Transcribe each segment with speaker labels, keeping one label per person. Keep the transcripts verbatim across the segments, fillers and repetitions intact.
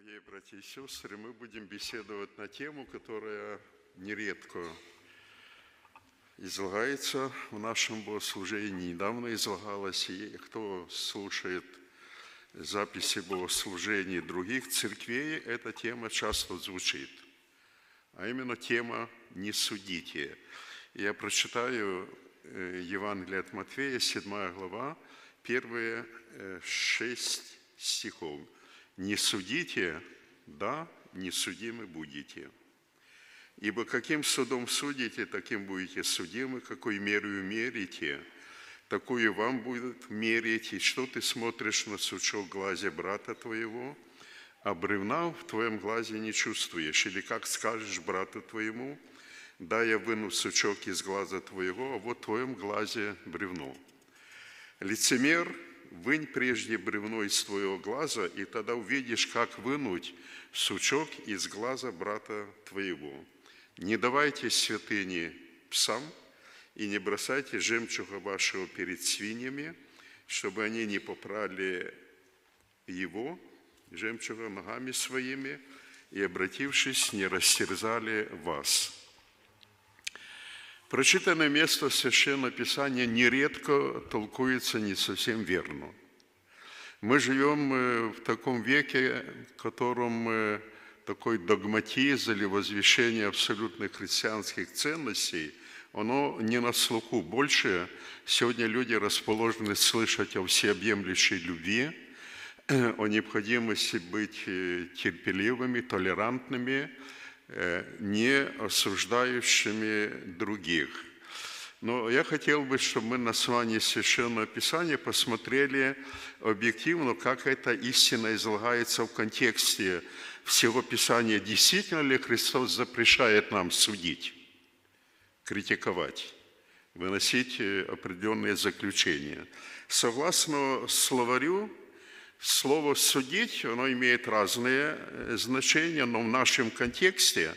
Speaker 1: Дорогие братья и сестры, мы будем беседовать на тему, которая нередко излагается в нашем богослужении, недавно излагалась, и кто слушает записи богослужений других церквей, эта тема часто звучит, а именно тема «Не судите». Я прочитаю Евангелие от Матфея, седьмая глава, первые шесть стихов. «Не судите, да, не судимы будете. Ибо каким судом судите, таким будете судимы, какой мерою мерите, такую вам будет мерить. И что ты смотришь на сучок в глазе брата твоего, а бревна в твоем глазе не чувствуешь? Или как скажешь брату твоему, да, я выну сучок из глаза твоего, а вот в твоем глазе бревно. Лицемер, вынь прежде бревно из твоего глаза, и тогда увидишь, как вынуть сучок из глаза брата твоего. Не давайте святыни псам, и не бросайте жемчуга вашего перед свиньями, чтобы они не попрали его, жемчуга, ногами своими, и, обратившись, не растерзали вас». Прочитанное место Священного Писания нередко толкуется не совсем верно. Мы живем в таком веке, в котором такой догматизм или возвещение абсолютных христианских ценностей, оно не на слуху. Больше сегодня люди расположены слышать о всеобъемлющей любви, о необходимости быть терпеливыми, толерантными, не осуждающими других. Но я хотел бы, чтобы мы на основании Священного Писания посмотрели объективно, как эта истина излагается в контексте всего Писания. Действительно ли Христос запрещает нам судить, критиковать, выносить определенные заключения? Согласно словарю, слово «судить», оно имеет разные значения, но в нашем контексте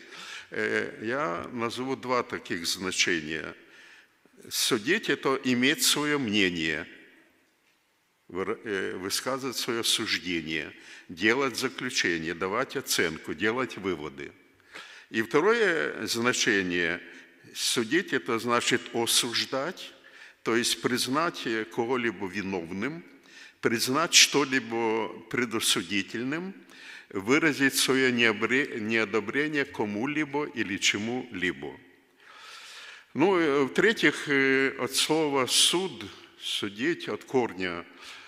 Speaker 1: я назову два таких значения. Судить – это иметь свое мнение, высказывать свое суждение, делать заключение, давать оценку, делать выводы. И второе значение – судить – это значит осуждать, то есть признать кого-либо виновным, признать что-либо предосудительным, выразить свое неодобрение кому-либо или чему-либо. Ну, в-третьих, от слова «суд», «судить», от корня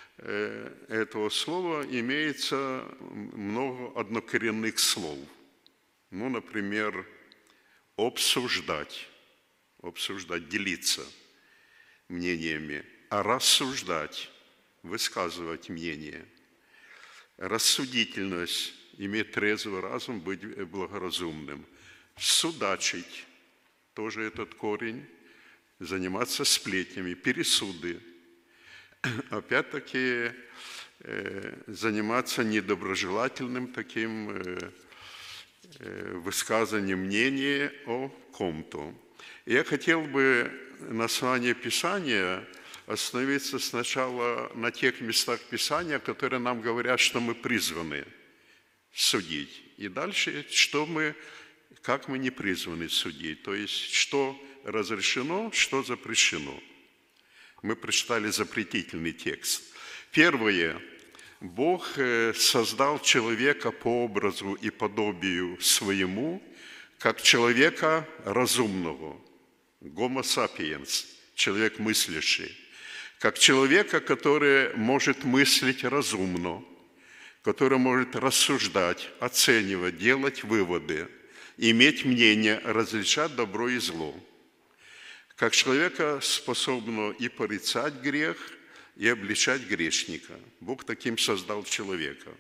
Speaker 1: этого слова имеется много однокоренных слов. Ну, например, «обсуждать», «обсуждать», «делиться мнениями», а «рассуждать», высказывать мнение. Рассудительность, иметь трезвый разум, быть благоразумным. Судачить, тоже этот корень, заниматься сплетнями, пересуды. Опять-таки, заниматься недоброжелательным таким высказыванием мнения о ком-то. Я хотел бы на основании Писания остановиться сначала на тех местах Писания, которые нам говорят, что мы призваны судить. И дальше, что мы, как мы не призваны судить. То есть, что разрешено, что запрещено. Мы прочитали запретительный текст. Первое. Бог создал человека по образу и подобию своему, как человека разумного. Homo sapiens, человек мыслящий. Как человека, который может мыслить разумно, который может рассуждать, оценивать, делать выводы, иметь мнение, различать добро и зло. Как человека, способного и порицать грех, и обличать грешника. Бог таким создал человека.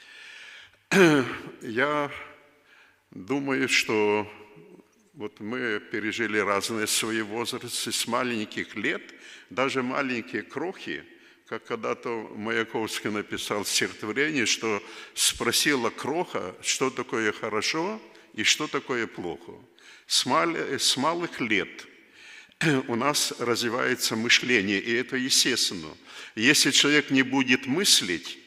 Speaker 1: Я думаю, что вот мы пережили разные свои возрасты с маленьких лет, даже маленькие крохи, как когда-то Маяковский написал стихотворение, что спросила кроха, что такое хорошо и что такое плохо. С малых лет у нас развивается мышление, и это естественно. Если человек не будет мыслить,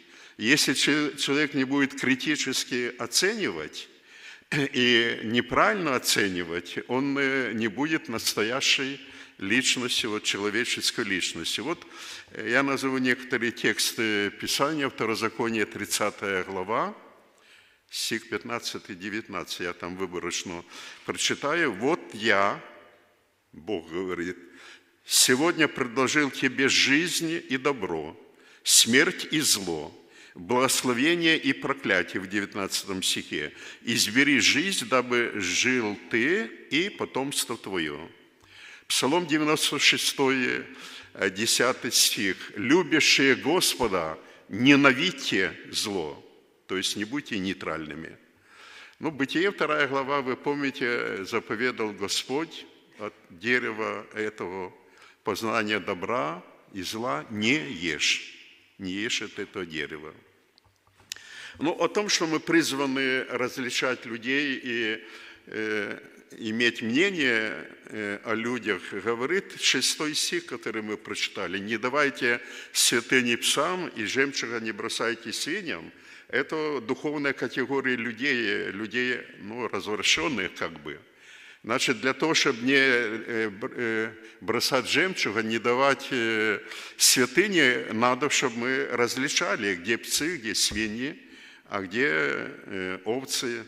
Speaker 1: Если человек не будет критически оценивать и неправильно оценивать, он не будет настоящей личностью, вот, человеческой личностью. Вот я назову некоторые тексты Писания, Второзаконие, тридцатая глава, стих пятнадцатый девятнадцатый, я там выборочно прочитаю. «Вот я, Бог говорит, сегодня предложил тебе жизнь и добро, смерть и зло, благословение и проклятие» в девятнадцатом стихе. «Избери жизнь, дабы жил ты и потомство твое». Псалом девяносто шестой, десятый стих. «Любящие Господа, ненавидьте зло». То есть не будьте нейтральными. Ну, Бытие, вторая глава, вы помните, заповедал Господь от дерева этого познания добра и зла не ешь. Не ешь от этого дерева. Но о том, что мы призваны различать людей и э, иметь мнение э, о людях, говорит шестой стих, который мы прочитали. «Не давайте святыни псам и жемчуга не бросайте свиньям». Это духовная категория людей, людей ну, развращенных как бы. Значит, для того, чтобы не бросать жемчуга, не давать святыни, надо, чтобы мы различали, где псы, где свиньи, а где овцы.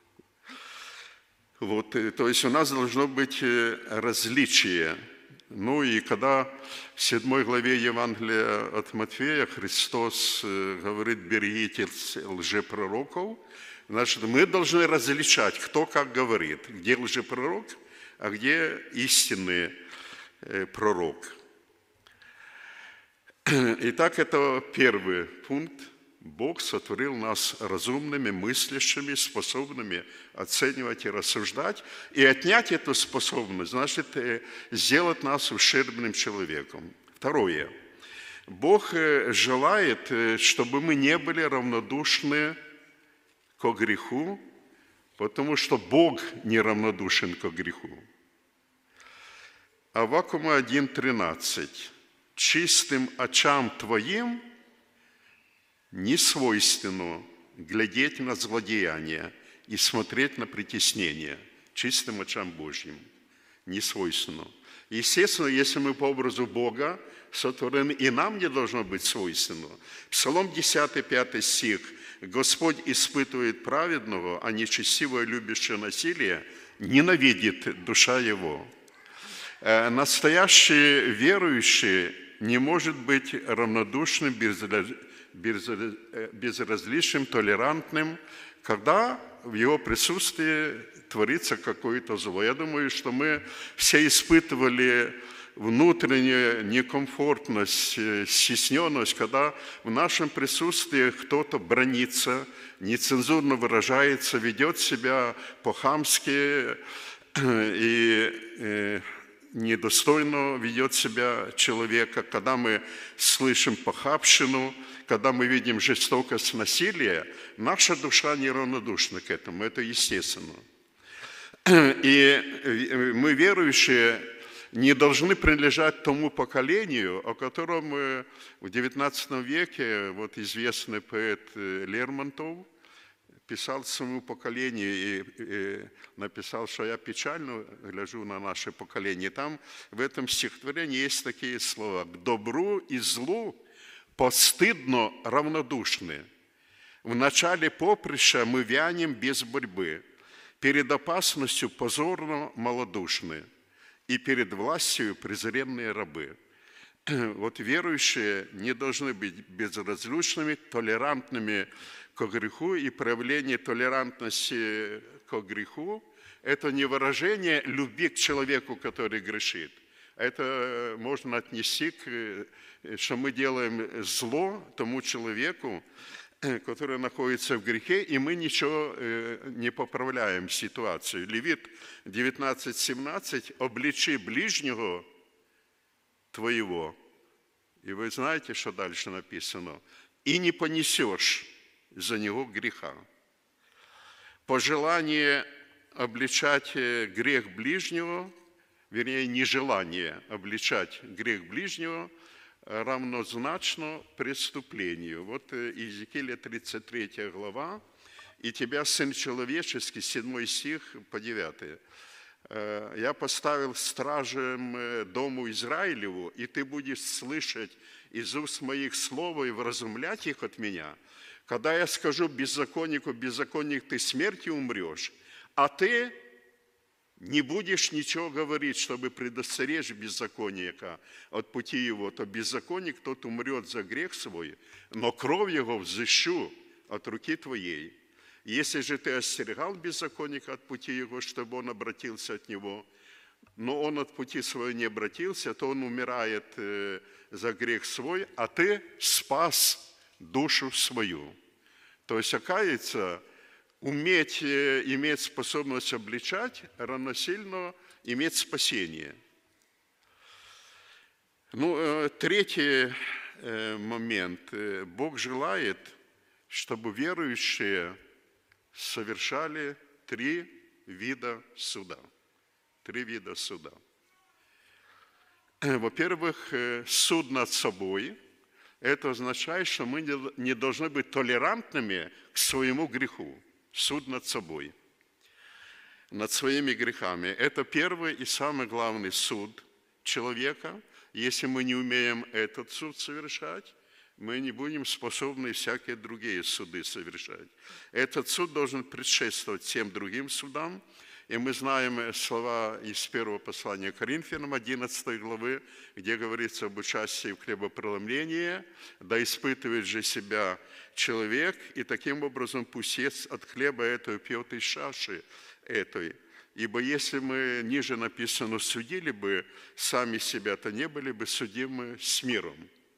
Speaker 1: Вот, то есть у нас должно быть различие. Ну и когда в седьмой главе Евангелия от Матфея Христос говорит: «Берегитесь лжепророков», значит, мы должны различать, кто как говорит, где лжепророк, а где истинный пророк. Итак, это первый пункт. Бог сотворил нас разумными, мыслящими, способными оценивать и рассуждать. И отнять эту способность, значит, сделать нас ущербным человеком. Второе. Бог желает, чтобы мы не были равнодушны ко греху, потому что Бог неравнодушен ко греху. Аввакума один тринадцать. «Чистым очам твоим не свойственно глядеть на злодеяния и смотреть на притеснение». Чистым очам Божьим не свойственно. Естественно, если мы по образу Бога сотворены, и нам не должно быть свойственно. Псалом десятый, пятый стих. «Господь испытывает праведного, а нечестивое, любящее насилие, ненавидит душа его». Настоящий верующий не может быть равнодушным, безразличным, толерантным, когда в его присутствии творится какое-то зло. Я думаю, что мы все испытывали внутреннюю некомфортность, стесненность, когда в нашем присутствии кто-то бранится, нецензурно выражается, ведет себя по-хамски и недостойно ведет себя человека, когда мы слышим похабщину, когда мы видим жестокость, насилие, наша душа неравнодушна к этому, это естественно. И мы, верующие, не должны принадлежать тому поколению, о котором в девятнадцатом веке вот известный поэт Лермонтов писал своему поколению и, и написал, что я печально гляжу на наше поколение. Там в этом стихотворении есть такие слова: «К добру и злу постыдно равнодушны. В начале поприща мы вянем без борьбы, перед опасностью позорно малодушны, и перед властью презренные рабы». Вот верующие не должны быть безразличными, толерантными к греху, и проявление толерантности к греху – это не выражение любви к человеку, который грешит. Это можно отнести к, что мы делаем зло тому человеку, который находится в грехе, и мы ничего не поправляем ситуацию. Левит девятнадцать семнадцать: «Обличи ближнего твоего». И вы знаете, что дальше написано: «И не понесешь за него греха». Пожелание обличать грех ближнего, вернее, нежелание обличать грех ближнего, равнозначно преступлению. Вот Иезекииля тридцать третья глава, «И тебя, сын человеческий», седьмой стих по девятый. «Я поставил стражем дому Израилеву, и ты будешь слышать из уст моих слов и вразумлять их от меня. Когда я скажу беззаконнику: беззаконник, ты смертью умрешь, а ты не будешь ничего говорить, чтобы предостеречь беззаконника от пути его, то беззаконник тот умрет за грех свой, но кровь его взыщу от руки твоей. Если же ты остерегал беззаконника от пути его, чтобы он обратился от него, но он от пути своего не обратился, то он умирает за грех свой, а ты спас душу свою». То есть, оказывается, уметь иметь способность обличать, равносильно иметь спасение. Ну, третий момент. Бог желает, чтобы верующие совершали три вида суда. Три вида суда. Во-первых, суд над собой. Это означает, что мы не должны быть толерантными к своему греху. Суд над собой, над своими грехами. Это первый и самый главный суд человека. Если мы не умеем этот суд совершать, мы не будем способны всякие другие суды совершать. Этот суд должен предшествовать всем другим судам. И мы знаем слова из первого послания Коринфянам, одиннадцатой главы, где говорится об участии в хлебопреломлении. «Да испытывает же себя человек, и таким образом пусть ест от хлеба этого, пьет из чаши этой. Ибо если мы, ниже написано, судили бы сами себя, то не были бы судимы с миром».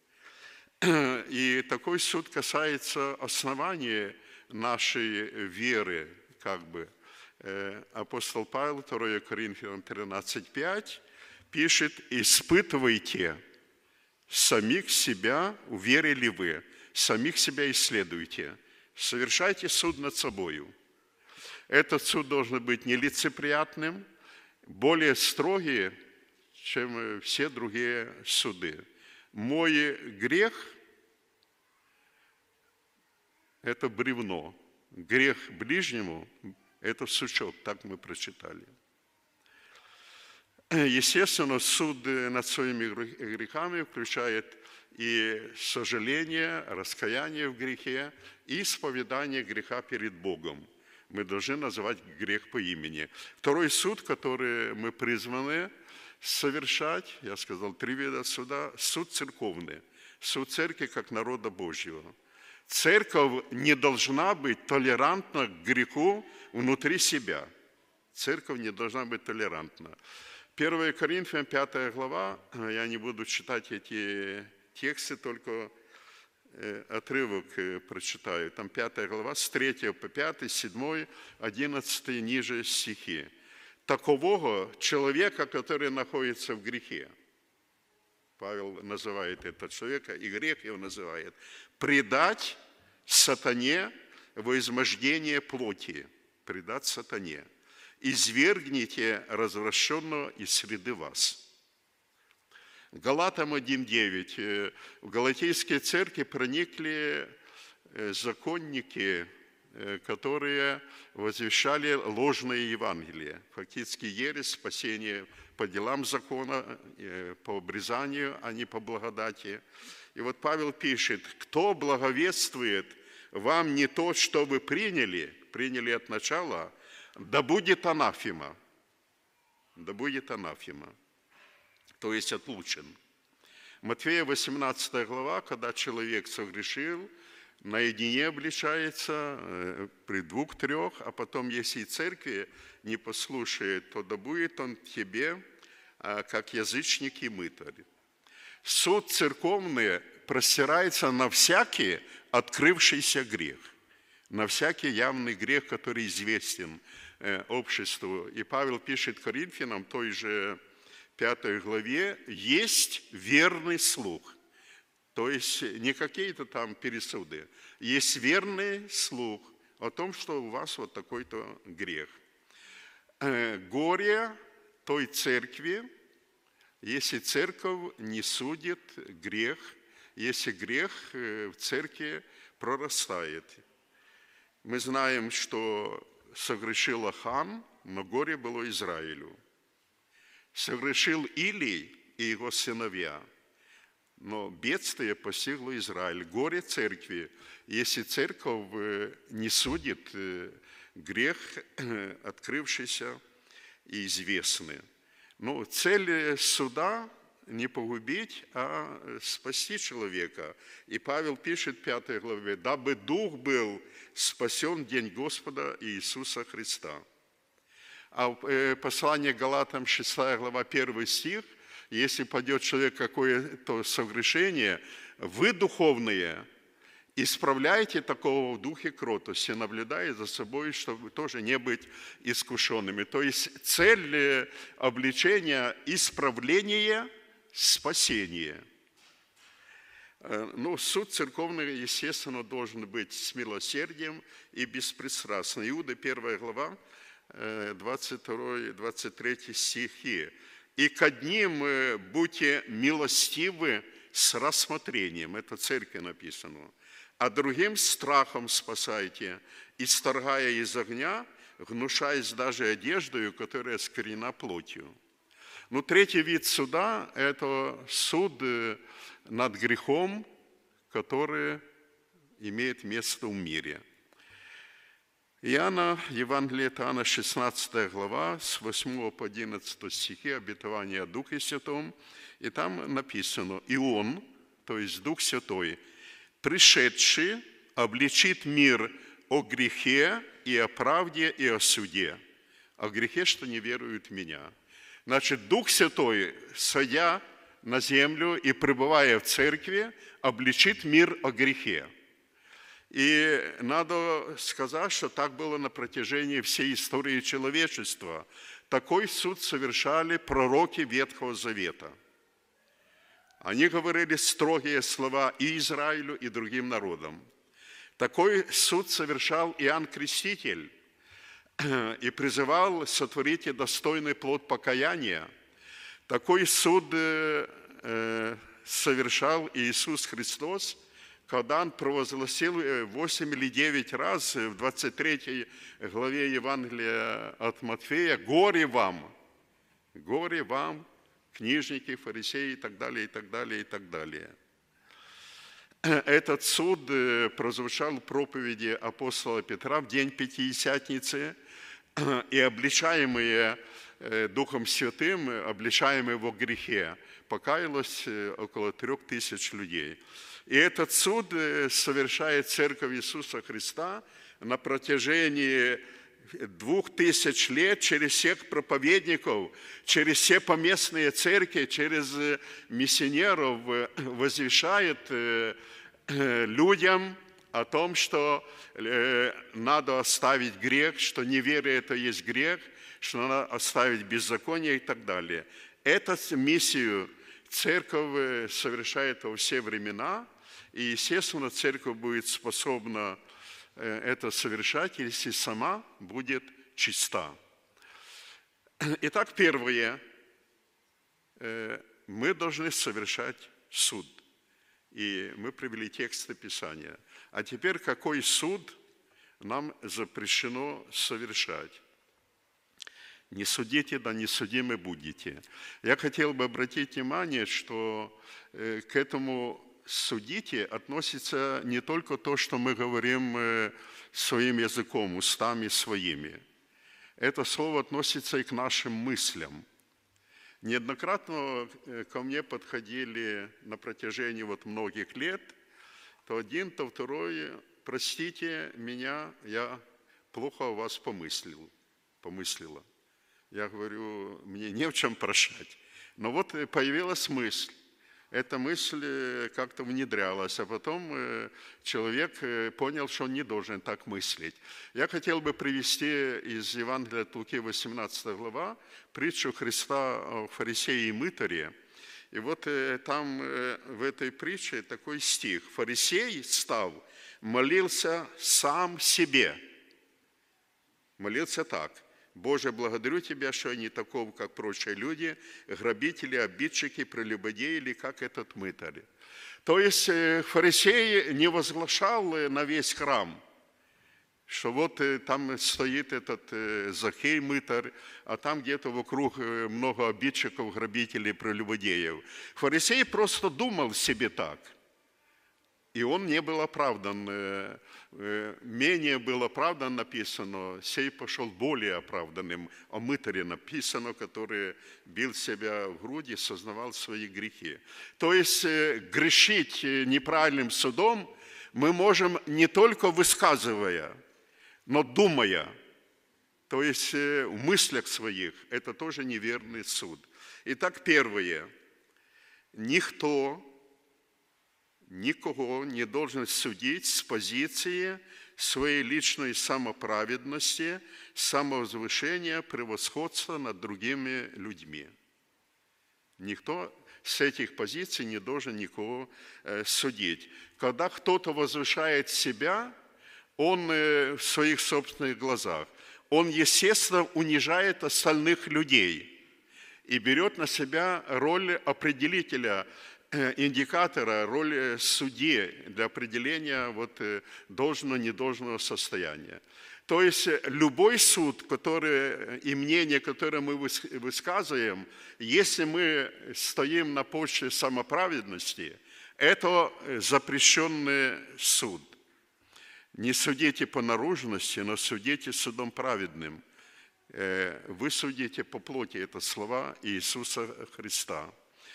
Speaker 1: И такой суд касается основания нашей веры, как бы. Апостол Павел, второе Коринфянам тринадцать пять, пишет: «Испытывайте самих себя, уверили вы, самих себя исследуйте, совершайте суд над собою». Этот суд должен быть нелицеприятным, более строгий, чем все другие суды. Мой грех – это бревно, грех ближнему – это сучок, так мы прочитали. Естественно, суд над своими грехами включает и сожаление, раскаяние в грехе, и исповедание греха перед Богом. Мы должны называть грех по имени. Второй суд, который мы призваны совершать, я сказал, три вида суда: суд церковный, суд церкви как народа Божьего. Церковь не должна быть толерантна к греху внутри себя. Церковь не должна быть толерантна. первое Коринфянам, пятая глава, я не буду читать эти тексты, только отрывок прочитаю. Там пятая глава, с третьего по пятый, седьмой, одиннадцатый, ниже стихи. «Такового человека, который находится в грехе», Павел называет этого человека, и грех его называет, «предать сатане во измождение плоти», предать сатане, «извергните развращенного из среды вас». Галатам один девять. В Галатейской церкви проникли законники, которые возвещали ложное Евангелие, фактически ересь, спасение по делам закона, по обрезанию, а не по благодати. И вот Павел пишет: «Кто благовествует вам не то, что вы приняли, приняли от начала, да будет анафема». Да будет анафема, то есть отлучен. Матфея восемнадцатая глава, когда человек согрешил, наедине обличается при двух-трех, а потом, если и церкви не послушает, то да будет он тебе, как язычник и мытарь. Суд церковный простирается на всякий открывшийся грех, на всякий явный грех, который известен обществу. И Павел пишет Коринфянам, той же пятой главе, есть верный слух. То есть не какие-то там пересуды. Есть верный слух о том, что у вас вот такой-то грех. Горе той церкви, если церковь не судит грех, если грех в церкви прорастает. Мы знаем, что согрешил Ахан, но горе было Израилю. Согрешил Илий и его сыновья, но бедствие постигло Израиль. Горе церкви, если церковь не судит грех, открывшийся и известный. Но цель суда не погубить, а спасти человека. И Павел пишет в пятой главе: «Дабы дух был спасен в день Господа Иисуса Христа». А в послании к Галатам, шестая глава, первый стих: «Если падет человек какое-то согрешение, вы, духовные, исправляйте такого в духе кротости, наблюдая за собой, чтобы тоже не быть искушенными». То есть цель обличения – исправление, спасение. Ну, суд церковный, естественно, должен быть с милосердием и беспристрастным. Иуда, первая глава, двадцать второй двадцать третий стихи. «И к одним будьте милостивы с рассмотрением», это в церкви написано, «а другим страхом спасайте, исторгая из огня, гнушаясь даже одеждою, которая сквернена плотью». Ну, третий вид суда – это суд над грехом, который имеет место в мире. Иоанна, Евангелие от Иоанна, шестнадцатая глава, с восьмого по одиннадцатый стихи, обетование о Духе Святом, и там написано: «И Он, то есть Дух Святой, пришедший, обличит мир о грехе и о правде и о суде, о грехе, что не веруют в Меня». Значит, Дух Святой, сойдя на землю и пребывая в церкви, обличит мир о грехе. И надо сказать, что так было на протяжении всей истории человечества. Такой суд совершали пророки Ветхого Завета. Они говорили строгие слова и Израилю, и другим народам. Такой суд совершал Иоанн Креститель и призывал: сотворите достойный плод покаяния. Такой суд совершал Иисус Христос, когда Он провозгласил восемь или девять раз в двадцать третьей главе Евангелия от Матфея: «Горе вам, горе вам, книжники, фарисеи», и так далее, и так далее, и так далее. Этот суд прозвучал в проповеди апостола Петра в день Пятидесятницы, и обличаемые Духом Святым, обличаемые во грехе, покаялось около трех тысяч людей. И этот суд совершает Церковь Иисуса Христа на протяжении двух тысяч лет через всех проповедников, через все поместные церкви, через миссионеров, возвещает людям о том, что надо оставить грех, что неверие – это есть грех, что надо оставить беззаконие и так далее. Эту миссию церковь совершает во все времена, и, естественно, церковь будет способна это совершать, если сама будет чиста. Итак, первое. Мы должны совершать суд. И мы привели тексты Писания. А теперь, какой суд нам запрещено совершать? «Не судите, да не судимы будете». Я хотел бы обратить внимание, что к этому «судите» относится не только то, что мы говорим своим языком, устами своими. Это слово относится и к нашим мыслям. Неоднократно ко мне подходили на протяжении вот многих лет, то один, то второй: «Простите меня, я плохо о вас помыслил, помыслила». Я говорю: мне не в чем прощать. Но вот появилась мысль. Эта мысль как-то внедрялась, а потом человек понял, что он не должен так мыслить. Я хотел бы привести из Евангелия от Луки, восемнадцатая глава, притчу Христа о фарисее и мытаре. И вот там в этой притче такой стих: «Фарисей, став, молился сам себе». Молился так: Боже, благодарю Тебя, что они таковы, как прочие люди, грабители, обидчики, прелюбодеи, как этот мытарь. То есть фарисей не возглашал на весь храм, что вот там стоит этот Захей мытарь, а там где-то вокруг много обидчиков, грабителей, прелюбодеев. Фарисей просто думал себе так. И он не был оправдан, менее был оправдан, написано, сей пошел более оправданным, о мытаре написано, который бил себя в груди, сознавал свои грехи. То есть грешить неправильным судом мы можем не только высказывая, но думая, то есть в мыслях своих, это тоже неверный суд. Итак, первое, никто никого не должен судить с позиции своей личной самоправедности, самовозвышения, превосходства над другими людьми. Никто с этих позиций не должен никого судить. Когда кто-то возвышает себя, он в своих собственных глазах, он, естественно, унижает остальных людей и берет на себя роль определителя, индикатора, роль судьи для определения вот должного, недолжного состояния. То есть любой суд, который, и мнение, которое мы высказываем, если мы стоим на почве самоправедности, это запрещенный суд. Не судите по наружности, но судите судом праведным. Вы судите по плоти, это слова Иисуса Христа.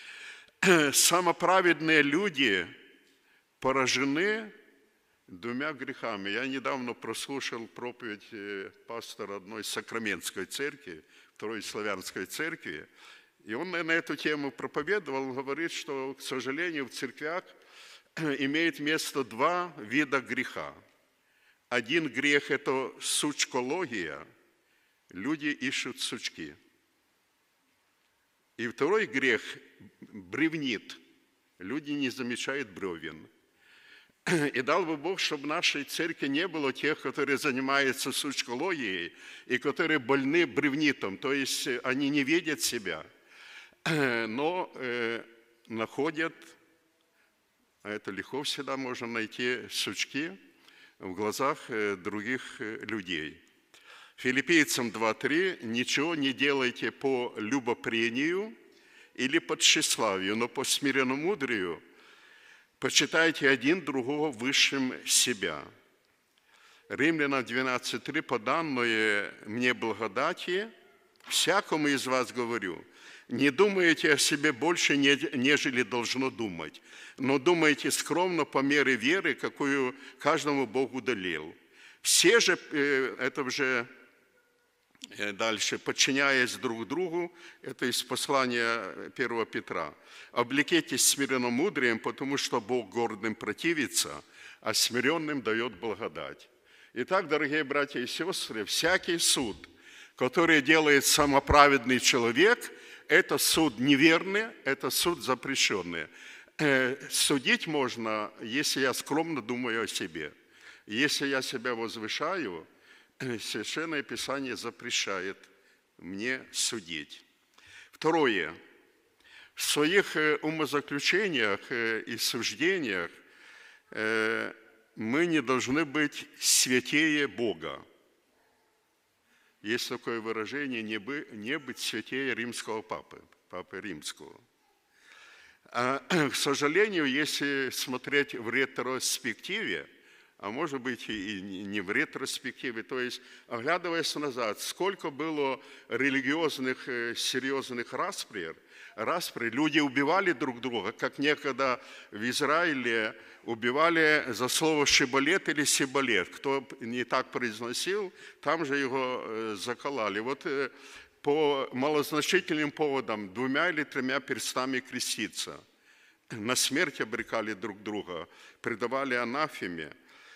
Speaker 1: Самоправедные люди поражены двумя грехами. Я недавно прослушал проповедь пастора одной Сакраментской церкви, второй славянской церкви, и он на эту тему проповедовал, говорит, что, к сожалению, в церквях имеет место два вида греха. Один грех – это сучкология, люди ищут сучки. И второй грех – бревнит. Люди не замечают бревен. И дал бы Бог, чтобы в нашей церкви не было тех, которые занимаются сучкологией и которые больны бревнитом, то есть они не видят себя, но находят, а это легко всегда можно найти, сучки в глазах других людей. Филиппийцам два три: «Ничего не делайте по любопрению или по тщеславию, но по смиренномудрию почитайте один другого высшим себя». Римлянам двенадцать три: «По данной мне благодати всякому из вас говорю, не думайте о себе больше, нежели должно думать, но думайте скромно по мере веры, какую каждому Бог уделил. Все же, это уже дальше, подчиняясь друг другу, это из послания первого Петра. Облекитесь смиренномудрием, потому что Бог гордым противится, а смиренным дает благодать». Итак, дорогие братья и сестры, всякий суд, который делает самоправедный человек, это суд неверный, это суд запрещенный. Судить можно, если я скромно думаю о себе. Если я себя возвышаю, Священное Писание запрещает мне судить. Второе. В своих умозаключениях и суждениях мы не должны быть святее Бога. Есть такое выражение «не быть святее римского папы», папы римского. А, к сожалению, если смотреть в ретроспективе, а может быть и не в ретроспективе, то есть оглядываясь назад, сколько было религиозных серьезных распри, распри, люди убивали друг друга, как некогда в Израиле убивали за слово «шиболет» или «сиболет». Кто не так произносил, там же его закололи. Вот по малозначительным поводам двумя или тремя перстами креститься. На смерть обрекали друг друга, предавали анафеме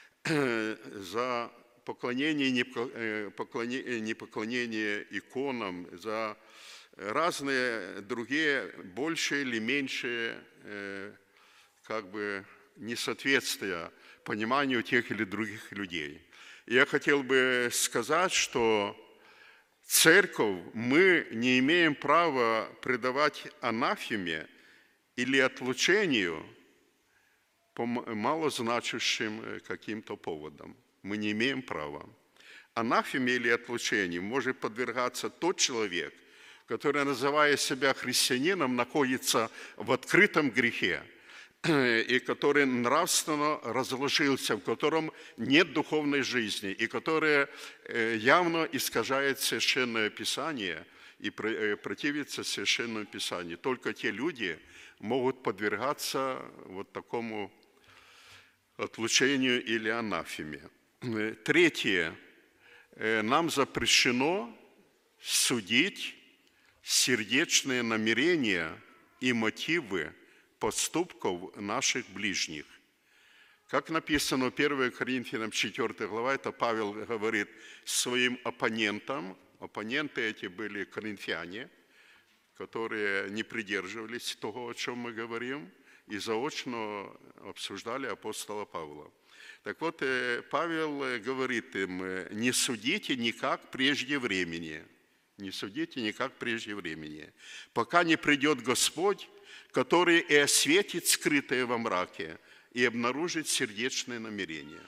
Speaker 1: за поклонение и непоклонение иконам, за разные другие, большие или меньшие, как бы, несоответствия пониманию тех или других людей. Я хотел бы сказать, что церковь, мы не имеем права предавать анафеме или отлучению по малозначащим каким-то поводам. Мы не имеем права. Анафеме или отлучению может подвергаться тот человек, который, называя себя христианином, находится в открытом грехе, и который нравственно разложился, в котором нет духовной жизни, и который явно искажает Священное Писание и противится Священному Писанию. Только те люди могут подвергаться вот такому отлучению или анафеме. Третье. Нам запрещено судить сердечные намерения и мотивы поступков наших ближних. Как написано в первое Коринфянам четвёртая глава, это Павел говорит своим оппонентам. Оппоненты эти были коринфяне, которые не придерживались того, о чем мы говорим, и заочно обсуждали апостола Павла. Так вот, Павел говорит им: не судите никак прежде времени, не судите никак прежде времени, пока не придет Господь, который и осветит скрытое во мраке и обнаружит сердечные намерения.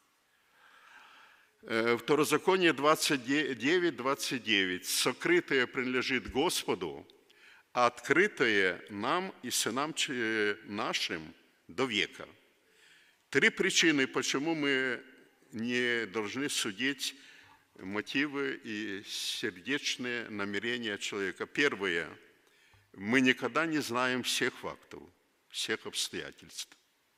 Speaker 1: Второзаконие двадцать девять двадцать девять. Сокрытое принадлежит Господу, а открытое нам и сынам нашим до века. Три причины, почему мы не должны судить мотивы и сердечные намерения человека. Первое. Мы никогда не знаем всех фактов, всех обстоятельств.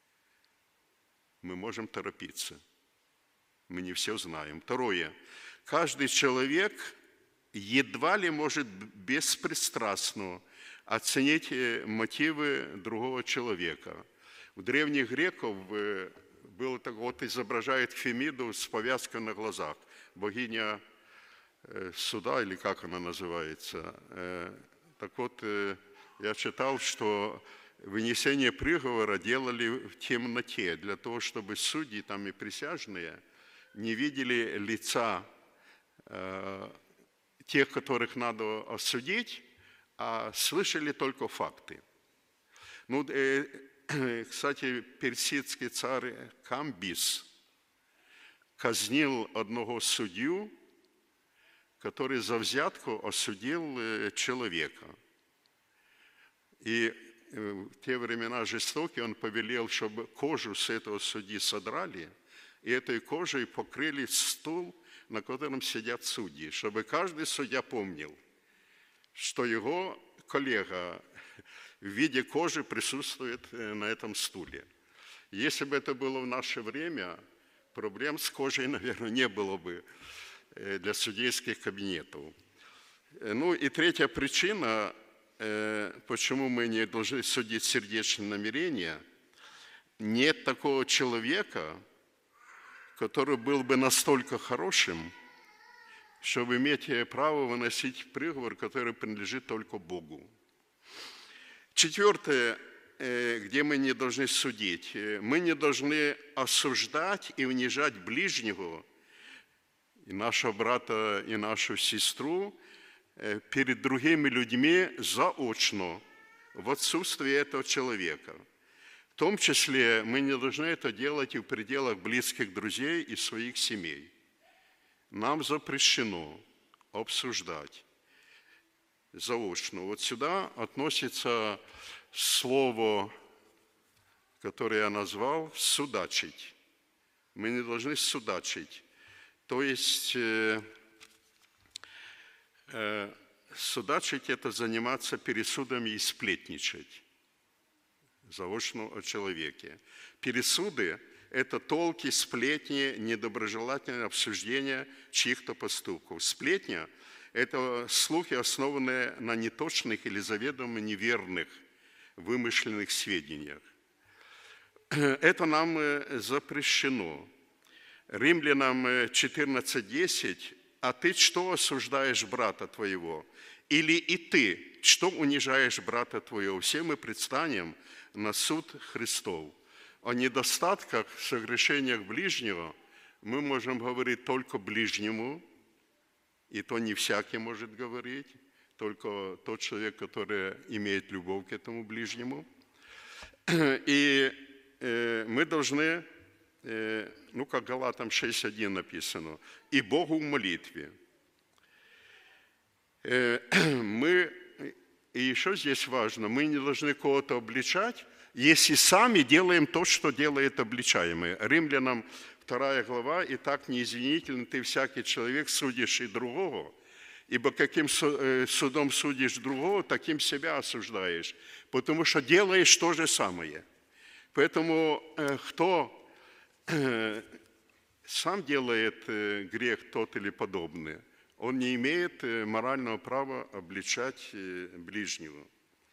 Speaker 1: Мы можем торопиться. Мы не все знаем. Второе. Каждый человек едва ли может беспристрастно оценить мотивы другого человека. У древних греков было так, вот изображает Фемиду с повязкой на глазах, богиня суда, или как она называется. Так вот, я читал, что вынесение приговора делали в темноте, для того, чтобы судьи там и присяжные не видели лица тех, которых надо осудить, а слышали только факты. Ну, кстати, персидский царь Камбис казнил одного судью, который за взятку осудил человека. И в те времена жестокие он повелел, чтобы кожу с этого судьи содрали, и этой кожей покрыли стул, на котором сидят судьи, чтобы каждый судья помнил, что его коллега в виде кожи присутствует на этом стуле. Если бы это было в наше время, проблем с кожей, наверное, не было бы для судейских кабинетов. Ну и третья причина, почему мы не должны судить сердечные намерения: нет такого человека, который был бы настолько хорошим, чтобы иметь право выносить приговор, который принадлежит только Богу. Четвертое, где мы не должны судить: мы не должны осуждать и унижать ближнего, и нашего брата, и нашу сестру перед другими людьми заочно, в отсутствии этого человека. В том числе мы не должны это делать и в пределах близких друзей и своих семей. Нам запрещено обсуждать заочно. Вот сюда относится слово, которое я назвал, судачить. Мы не должны судачить. То есть э, э, судачить – это заниматься пересудами и сплетничать заочно о человеке. Пересуды – это толки, сплетни, недоброжелательное обсуждение чьих-то поступков. Сплетня – это слухи, основанные на неточных или заведомо неверных вымышленных сведениях. Это нам запрещено. Римлянам четырнадцать десять: «А ты что осуждаешь брата твоего? Или и ты, что унижаешь брата твоего? Все мы предстанем на суд Христов». О недостатках, согрешениях ближнего мы можем говорить только ближнему, и то не всякий может говорить, только тот человек, который имеет любовь к этому ближнему. И мы должны, ну, как Галатам шесть один написано, «И Богу в молитве». Мы, и еще здесь важно, мы не должны кого-то обличать, если сами делаем то, что делает обличаемый. Римлянам вторая глава, «Итак, неизвинителен ты всякий человек, судишь и другого, ибо каким судом судишь другого, таким себя осуждаешь, потому что делаешь то же самое». Поэтому кто сам делает грех тот или подобный, он не имеет морального права обличать ближнего.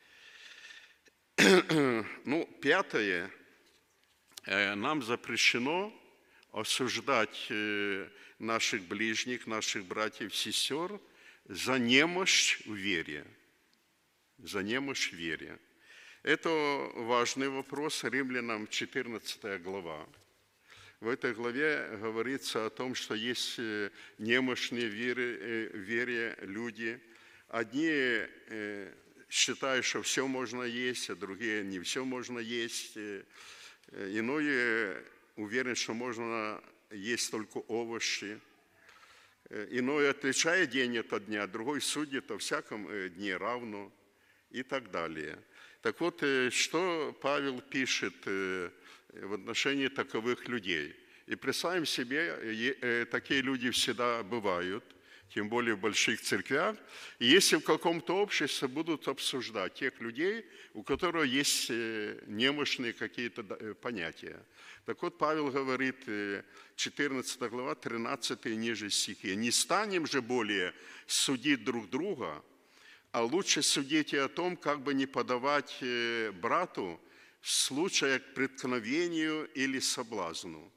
Speaker 1: Ну, пятое. Нам запрещено осуждать наших ближних, наших братьев, сестер за немощь в вере. За немощь в вере. Это важный вопрос. Римлянам четырнадцатая глава. В этой главе говорится о том, что есть немощные в вере, в вере люди. Одни считают, что все можно есть, а другие не все можно есть. Иное уверен, что можно есть только овощи. Иной отличает день от дня, другой судит о всяком дне равно и так далее. Так вот, что Павел пишет в отношении таковых людей. И представим себе, такие люди всегда бывают, тем более в больших церквях. И если в каком-то обществе будут обсуждать тех людей, у которых есть немощные какие-то понятия. Так вот, Павел говорит, четырнадцатая глава, тринадцатый ниже стихи. «Не станем же более судить друг друга, а лучше судите о том, как бы не подавать брату в случае к преткновению или соблазну.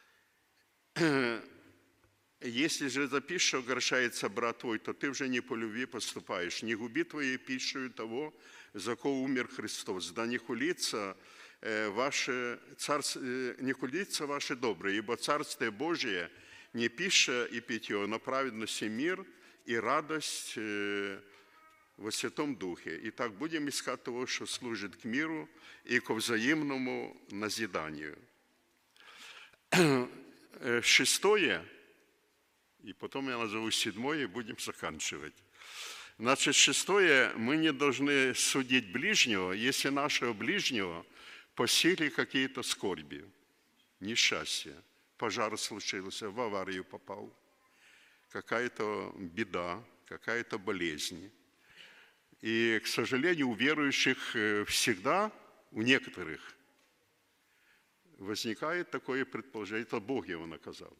Speaker 1: Если же за пищу огорчается брат твой, то ты уже не по любви поступаешь. Не губи твоей пищей того, за кого умер Христос. Да не хулится ваше, царство, не хулится ваше доброе, ибо Царствие Божие не пища и питье, но праведность и мир, и радость во Святом Духе. Итак, будем искать того, что служит к миру и к взаимному назиданию». Шестое, и потом я назову седьмое, и будем заканчивать. Значит, шестое, мы не должны судить ближнего, если нашего ближнего посели какие-то скорби, несчастья. Пожар случился, в аварию попал, какая-то беда, какая-то болезнь. И, к сожалению, у верующих всегда, у некоторых, возникает такое предположение, это Бог его наказал.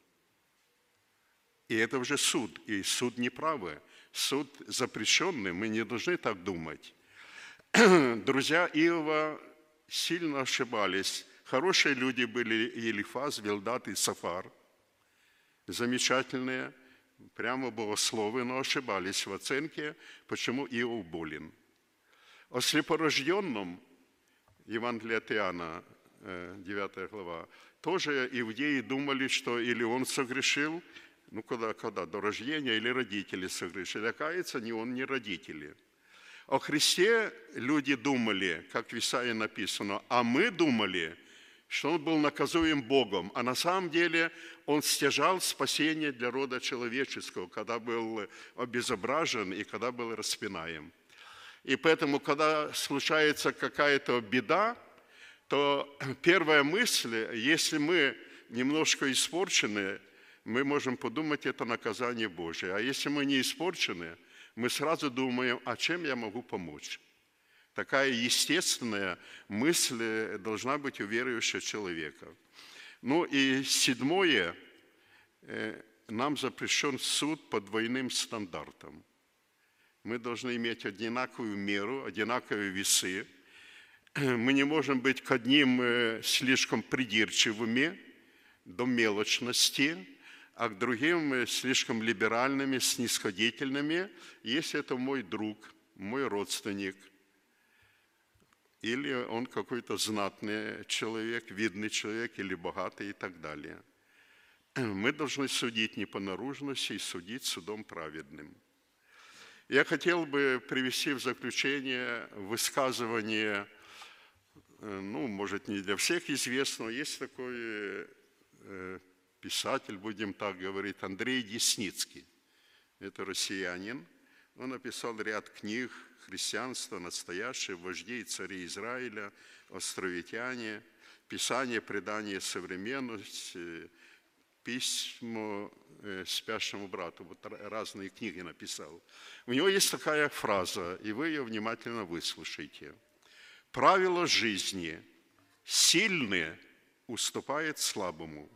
Speaker 1: И это уже суд, и суд неправый, суд запрещенный, мы не должны так думать. Друзья Иова сильно ошибались. Хорошие люди были Елифаз, Вилдат и Сафар, замечательные, прямо богословы, но ошибались в оценке, почему Иов болен. О слепорожденном, Евангелие от Иоанна, девятая глава, тоже иудеи думали, что или он согрешил, ну когда, когда до рождения, или родители согрешили. Оказывается, ни он, ни родители. О Христе люди думали, как в Исаии написано, а мы думали, что он был наказуем Богом, а на самом деле он стяжал спасение для рода человеческого, когда был обезображен и когда был распинаем. И поэтому, когда случается какая-то беда, то первая мысль, если мы немножко испорчены, мы можем подумать, это наказание Божие. А если мы не испорчены, мы сразу думаем, а чем я могу помочь? Такая естественная мысль должна быть у верующего человека. Ну и седьмое, нам запрещен суд по двойным стандартам. Мы должны иметь одинаковую меру, одинаковые весы. Мы не можем быть к одним слишком придирчивыми до мелочности, а к другим слишком либеральными, снисходительными, если это мой друг, мой родственник, или он какой-то знатный человек, видный человек, или богатый и так далее. мы должны судить не по наружности, и судить судом праведным. Я хотел бы привести в заключение высказывание, ну, может, не для всех известного, есть такой писатель, будем так говорить, Андрей Десницкий. Это россиянин. Он написал ряд книг «Христианство настоящее», «Вожди и цари Израиля», «Островитяне», «Писание, предание современности», «Письмо спящему брату». Вот разные книги написал. У него есть такая фраза, и вы ее внимательно выслушайте. «Правило жизни. Сильный уступает слабому.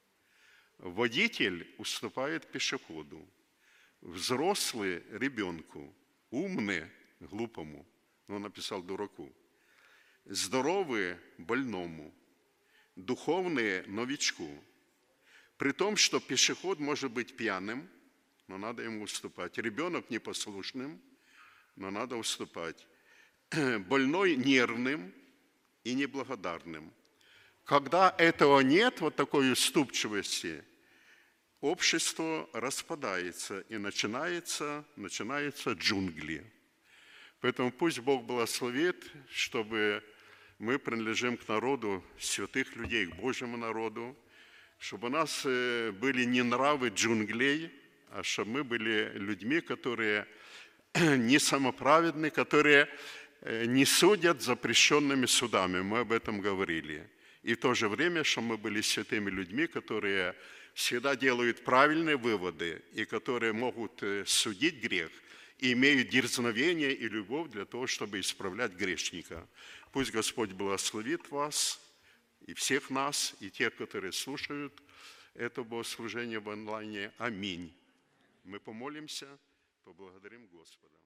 Speaker 1: Водитель уступает пешеходу. Взрослый – ребенку. Умный – глупому». Он написал дураку. «Здоровый – больному. Духовный – новичку. При том, что пешеход может быть пьяным, но надо ему уступать. Ребенок непослушным, но надо уступать. Больной нервным и неблагодарным. Когда этого нет, вот такой уступчивости, общество распадается и начинается, начинаются джунгли. Поэтому пусть Бог благословит, чтобы мы принадлежим к народу святых людей, к Божьему народу, чтобы у нас были не нравы джунглей, а чтобы мы были людьми, которые не самоправедны, которые не судят запрещенными судами. Мы об этом говорили. И в то же время, чтобы мы были святыми людьми, которые всегда делают правильные выводы и которые могут судить грех и имеют дерзновение и любовь для того, чтобы исправлять грешника. Пусть Господь благословит вас и всех нас, и тех, которые слушают это богослужение в онлайне. Аминь. Мы помолимся, поблагодарим Господа.